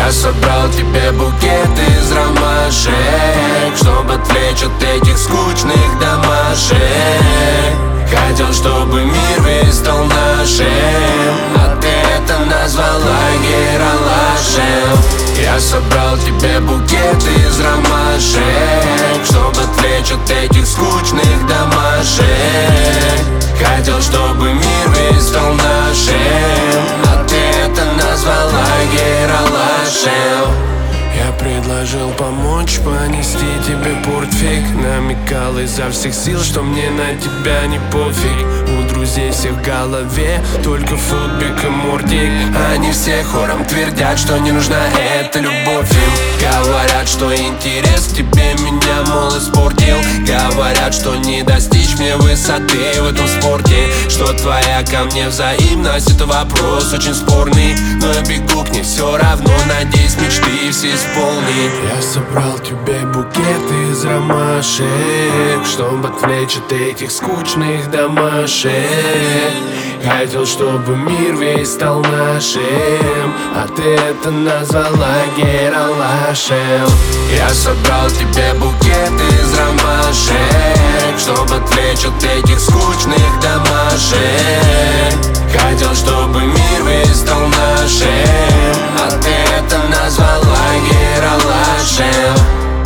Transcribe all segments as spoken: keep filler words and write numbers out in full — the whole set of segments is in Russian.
Я собрал тебе букет из ромашек, чтобы отвлечь от этих скучных домашек. Хотел, чтобы мир весь стал нашим, а ты это назвала Ералашем. Я собрал тебе букет из ромашек, чтобы отвлечь от этих скучных домашек. Хотел, чтобы мир весь стал нашим, а ты это назвала Ералашем. Я предложил помочь понести тебе портфель, намекал изо всех сил, что мне на тебя не пофиг. У друзей всех в голове только футбик и мортик. Они все хором твердят, что не нужна эта любовь им. Говорят, что интерес к тебе меня, мол, испортил. Говорят, что не достичь мне высоты в этом спорте, что твоя ко мне взаимность — это вопрос очень спорный. Но я бегу к ней все равно, надеюсь, мечты все исполнить. Я собрал тебе букет из ромашек, чтобы отвлечь от этих скучных домашек. Хотел, чтобы мир весь стал нашим, а ты это назвала Ералашем. Я собрал тебе букет из ромашек, чтобы отвлечь от этих скучных домашек. Хотел, чтобы мир весь стал нашим, а ты это назвала Ералашем.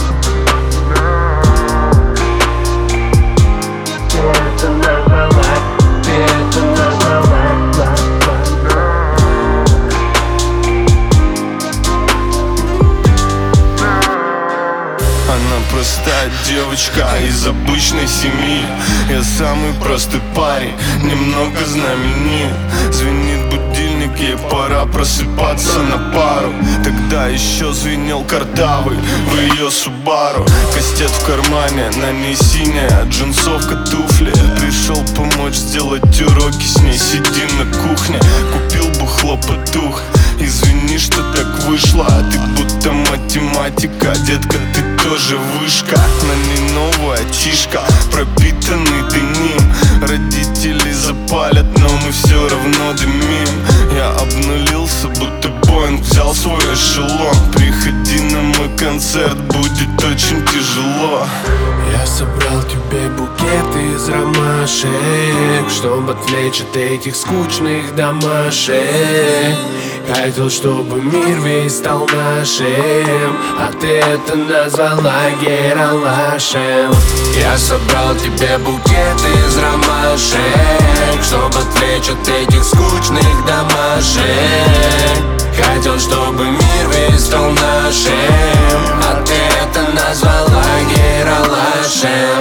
Она простая девочка из обычной семьи. Я самый простой парень, немного знаменит. Звенит будильник, ей пора просыпаться на пару. Тогда еще звенел картавый в ее Субару. Кастет в кармане, на ней синяя джинсовка, туфли. Пришел помочь сделать уроки с ней, сидим на кухне. Купил бухло, потух. Извини, что так вышло, а ты будто математика. Детка, ты тоже вышка. На ней новая чишка, пропитанный деним. Родители запалят, но мы все равно дымим. Я обнулился, будто Боинг взял свой эшелон. Приходи на мой концерт, будет очень тяжело. Я собрал тебе букет из ромашек, чтобы отвлечь от этих скучных домашек. Хотел, чтобы мир весь стал нашим, а ты это назвала Ералашем. Я собрал тебе букет из ромашек, чтобы отвлечь от этих скучных домашек. Хотел, чтобы мир весь стал нашим, а ты это назвала Ералашем.